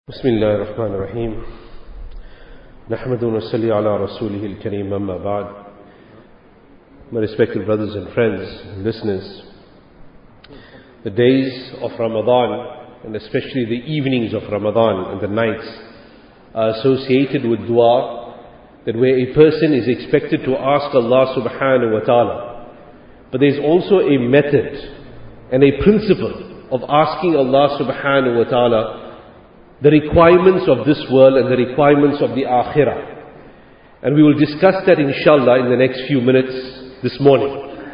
بسم الله الرحمن الرحيم نحمد ونصلي على رسوله الكريم أما بعد. My respected brothers and friends and listeners, the days of Ramadan and especially the evenings of Ramadan and the nights are associated with dua, that where a person is expected to ask Allah subhanahu wa ta'ala. But there is also a method and a principle of asking Allah subhanahu wa ta'ala the requirements of this world and the requirements of the akhirah. And we will discuss that inshallah in the next few minutes this morning.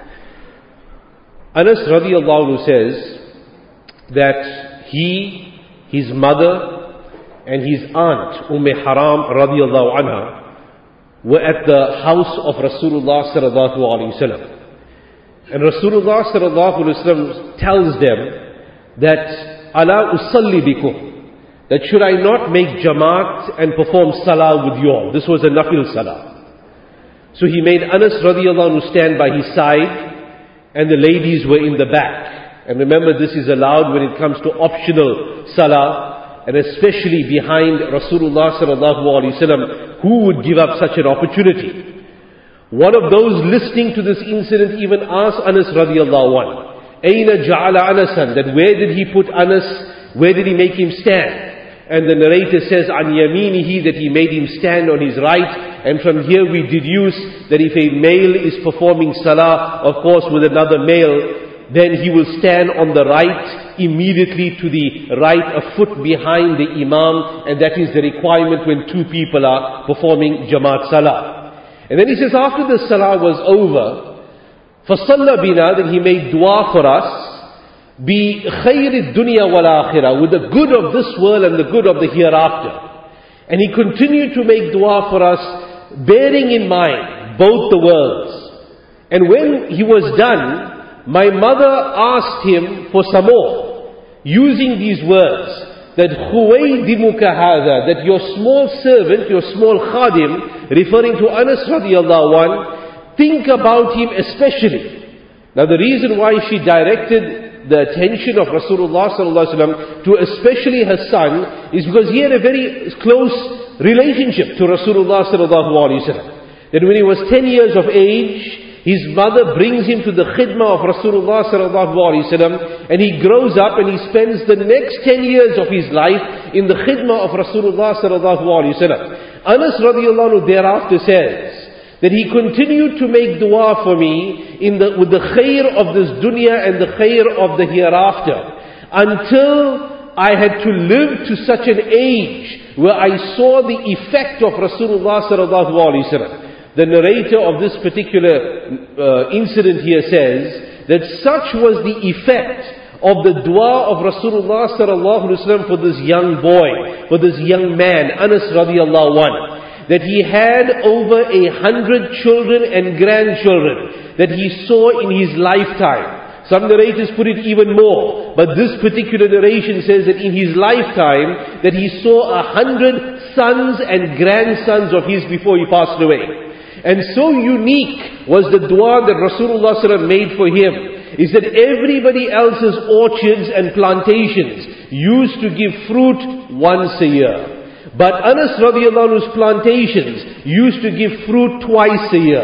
Anas radiallahu anhu says that he, his mother and his aunt Haram radiallahu anha were at the house of Rasulullah sallallahu alaihi wasallam. And Rasulullah sallallahu alaihi wasallam tells them that Ala usalli bikum, that should I not make jamaat and perform salah with you all. This was a nafil salah. So he made Anas radiallahu anhu stand by his side and the ladies were in the back. And remember, this is allowed when it comes to optional salah, and especially behind Rasulullah sallallahu alaihi wasallam, who would give up such an opportunity. One of those listening to this incident even asked Anas radiallahu anhu, Aina ja'ala Anasan, that where did he put Anas, where did he make him stand? And the narrator says, An yaminihi, that he made him stand on his right. And from here we deduce that if a male is performing salah, of course with another male, then he will stand on the right, immediately to the right, a foot behind the imam. And that is the requirement when two people are performing jamaat salah. And then he says, after the salah was over, فَصَلَّ بِنَا, that he made dua for us, bi khayri dunya wal akhirah, with the good of this world and the good of the hereafter. And he continued to make dua for us, bearing in mind both the worlds. And when he was done, my mother asked him for some more, using these words, that khuwaydimuka hadha, that your small servant, your small khadim, referring to Anas radiallahu anhu, think about him especially. Now the reason why she directed the attention of Rasulullah sallallahu alaihi wasallam to especially her son is because he had a very close relationship to Rasulullah sallallahu alaihi wasallam. That when he was 10 years of age, his mother brings him to the khidmah of Rasulullah sallallahu alaihi wasallam, and he grows up and he spends the next 10 years of his life in the khidmah of Rasulullah sallallahu alaihi wasallam. Anas radiallahu anhu thereafter says that he continued to make dua for me with the khair of this dunya and the khair of the hereafter, until I had to live to such an age where I saw the effect of Rasulullah sallallahu alaihi wasallam. The narrator of this particular incident here says that such was the effect of the dua of Rasulullah sallallahu alaihi wasallam for this young boy, for this young man, Anas radiallahu anhu, that he had over 100 children and grandchildren that he saw in his lifetime. Some narrators put it even more, but this particular narration says that in his lifetime that he saw 100 sons and grandsons of his before he passed away. And so unique was the dua that Rasulullah sallallahu alaihi wasallam made for him, is that everybody else's orchards and plantations used to give fruit once a year. But Anas radiallahu anhu's plantations used to give fruit twice a year.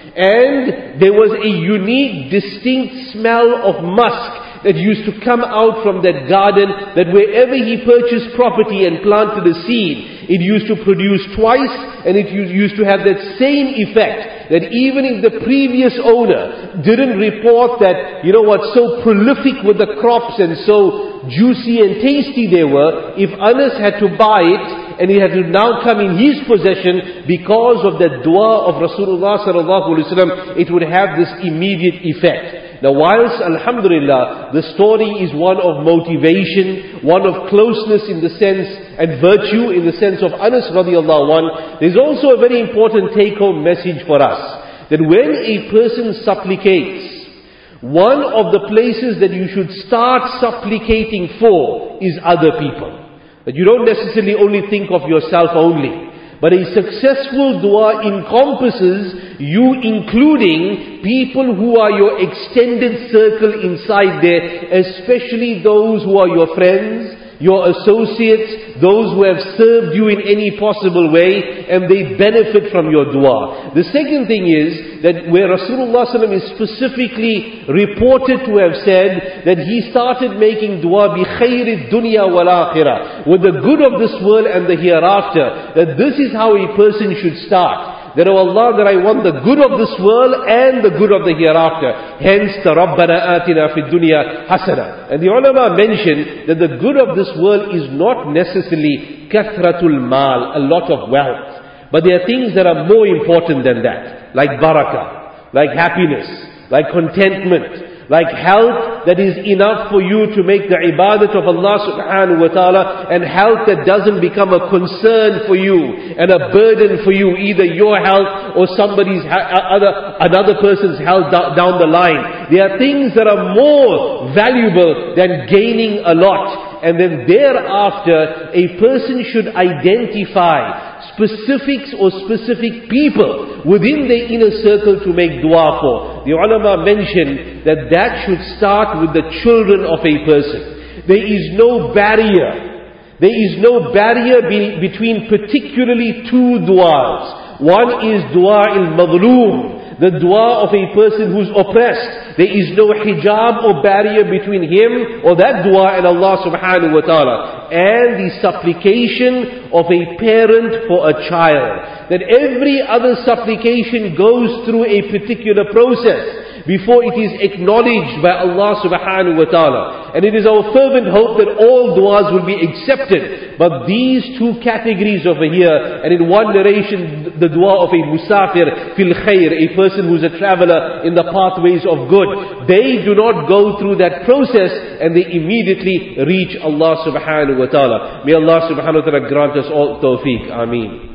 And there was a unique, distinct smell of musk that used to come out from that garden, that wherever he purchased property and planted a seed, it used to produce twice, and it used to have that same effect. That even if the previous owner didn't report that, so prolific with the crops and so juicy and tasty they were, if Anas had to buy it, and it had to now come in his possession because of the dua of Rasulullah sallallahu alaihi wasallam, it would have this immediate effect. Now whilst alhamdulillah the story is one of motivation, one of closeness in the sense and virtue in the sense of Anas radiallahu anhu, there's also a very important take-home message for us, that when a person supplicates, one of the places that you should start supplicating for is other people. That you don't necessarily only think of yourself only, but a successful dua encompasses you, including people who are your extended circle inside there, especially those who are your friends, your associates, those who have served you in any possible way, and they benefit from your dua. The second thing is that where Rasulullah ﷺ is specifically reported to have said that he started making dua bi khayri dunya wal akhirah, with the good of this world and the hereafter, that this is how a person should start. That, oh Allah, that I want the good of this world and the good of the hereafter. Hence the Rabbana atina fid dunya hasana. And the ulama mentioned that the good of this world is not necessarily kathratul mal, a lot of wealth. But there are things that are more important than that. Like barakah, like happiness, like contentment, like health that is enough for you to make the ibadat of Allah subhanahu wa ta'ala, and health that doesn't become a concern for you and a burden for you, either your health or another person's health down the line. There are things that are more valuable than gaining a lot. And then thereafter, a person should identify specifics or specific people within the inner circle to make dua for. The ulama mentioned that that should start with the children of a person. There is no barrier. There is no barrier between particularly two duas. One is dua il-madloom, the dua of a person who's oppressed. There is no hijab or barrier between him or that dua and Allah subhanahu wa ta'ala. And the supplication of a parent for a child. That every other supplication goes through a particular process before it is acknowledged by Allah subhanahu wa ta'ala. And it is our fervent hope that all du'as will be accepted. But these two categories over here, and in one narration, the dua of a musafir fil khair, a person who's a traveler in the pathways of good, they do not go through that process and they immediately reach Allah subhanahu wa ta'ala. May Allah subhanahu wa ta'ala grant us all tawfiq. Ameen.